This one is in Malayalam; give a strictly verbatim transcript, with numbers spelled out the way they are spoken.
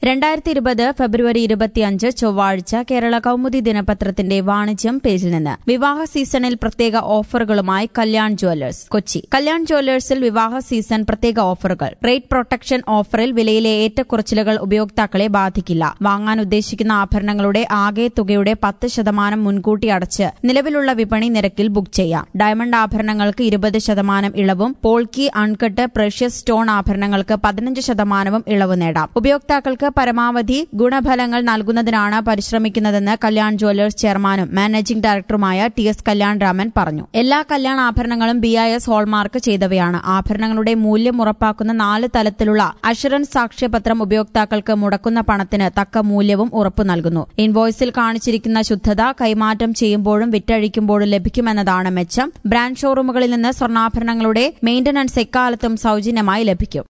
രണ്ടായിരത്തി ഇരുപത് ഫെബ്രുവരി ഇരുപത്തിയഞ്ച് ചൊവ്വാഴ്ച കേരള കൗമുദി ദിനപത്രത്തിന്റെ വാണിജ്യം പേജിൽ നിന്ന് വിവാഹ സീസണിൽ പ്രത്യേക ഓഫറുകളുമായി കല്യാൺ ജ്വല്ലേഴ്സ് കൊച്ചി. കല്യാൺ ജ്വല്ലേഴ്സിൽ വിവാഹ സീസൺ പ്രത്യേക ഓഫറുകൾ. റേറ്റ് പ്രൊട്ടക്ഷൻ ഓഫറിൽ വിലയിലെ ഏറ്റക്കുറച്ചിലുകൾ ഉപയോക്താക്കളെ ബാധിക്കില്ല. വാങ്ങാൻ ഉദ്ദേശിക്കുന്ന ആഭരണങ്ങളുടെ ആകെ തുകയുടെ പത്ത് ശതമാനം മുൻകൂട്ടി അടച്ച് നിലവിലുള്ള വിപണി നിരക്കിൽ ബുക്ക് ചെയ്യാം. ഡയമണ്ട് ആഭരണങ്ങൾക്ക് ഇരുപത് ശതമാനം ഇളവും പോൾക്കി അൺകട്ട് പ്രഷ്യസ് സ്റ്റോൺ ആഭരണങ്ങൾക്ക് പതിനഞ്ച് ശതമാനവും ഇളവ് നേടാം. ഉപയോക്താക്കൾക്ക് പരമാവധി ഗുണഫലങ്ങൾ നൽകുന്നതിനാണ് പരിശ്രമിക്കുന്നതെന്ന് കല്യാൺ ജ്വല്ലേഴ്സ് ചെയർമാനും മാനേജിംഗ് ഡയറക്ടറുമായ ടി എസ് കല്യാൺ രാമൻ പറഞ്ഞു. എല്ലാ കല്യാൺ ആഭരണങ്ങളും ബി ഐ എസ് ഹോൾമാർക്ക് ചെയ്തവയാണ്. ആഭരണങ്ങളുടെ മൂല്യം ഉറപ്പാക്കുന്ന നാല് തലത്തിലുള്ള അഷുറൻസ് സാക്ഷ്യപത്രം ഉപയോക്താക്കൾക്ക് മുടക്കുന്ന പണത്തിന് തക്ക മൂല്യവും ഉറപ്പു നൽകുന്നു. ഇൻവോയ്സിൽ കാണിച്ചിരിക്കുന്ന ശുദ്ധത കൈമാറ്റം ചെയ്യുമ്പോഴും വിറ്റഴിക്കുമ്പോഴും ലഭിക്കുമെന്നതാണ് മെച്ചം. ബ്രാൻഡ് ഷോറൂമുകളിൽ നിന്ന് സ്വർണ്ണാഭരണങ്ങളുടെ മെയിന്റനൻസ് എക്കാലത്തും സൌജന്യമായി ലഭിക്കും.